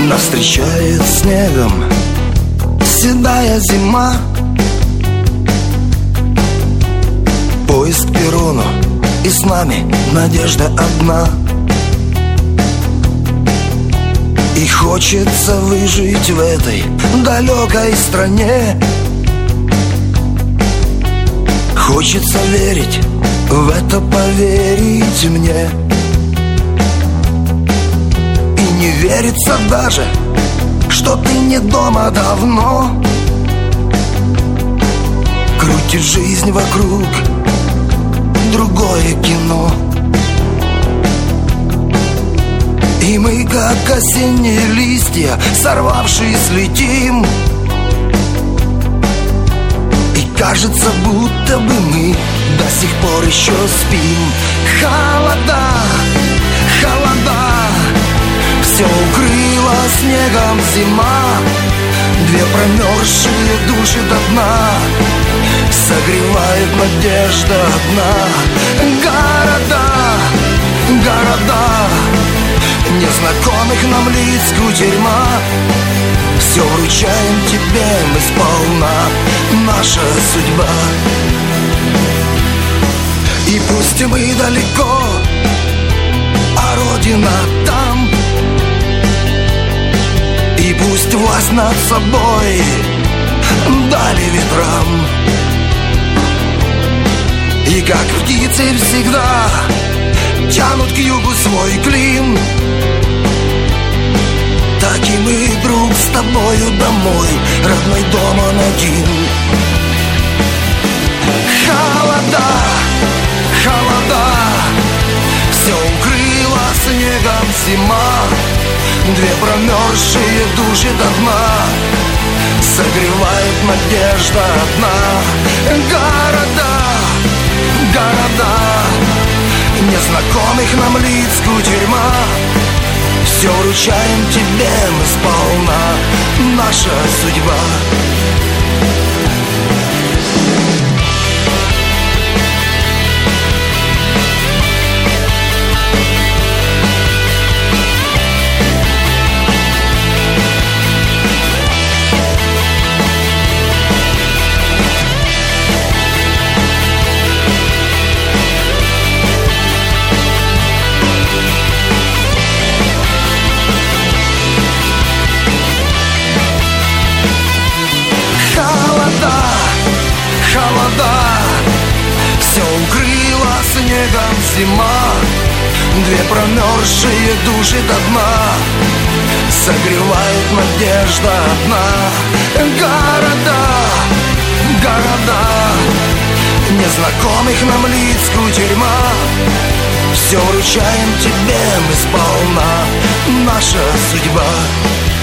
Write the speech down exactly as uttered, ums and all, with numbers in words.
Нас встречает снегом седая зима. Поезд к перрону, и с нами надежда одна. И хочется выжить в этой далекой стране. Хочется верить, в это поверить мне. И не верится даже, что ты не дома давно. Крутит жизнь вокруг другое кино. И мы, как осенние листья, сорвавшись, летим. И кажется, будто бы мы до сих пор еще спим. Холода, холода, все укрыла снегом зима. Две промерзшие души до дна согревает надежда одна. Города, города, незнакомых нам лиц кутерьма. Все вручаем тебе мы сполна, наша судьба. И пусть мы далеко, а родина там. И пусть власть над собой дали ветрам. И как птицы всегда тянут к югу свой клин, так и мы, друг, с тобою домой, родной дом он один. Холода, холода, все укрыла снегом зима. Две промерзшие души до дна согревает надежда одна. Города, города, незнакомых нам лиц кутерьма. Все вручаем тебе мы сполна, наша судьба. Все укрыла снегом зима. Две промерзшие души до дна согревает надежда одна. Города, города, незнакомых нам лиц кутерьма. Все вручаем тебе мы сполна, наша судьба.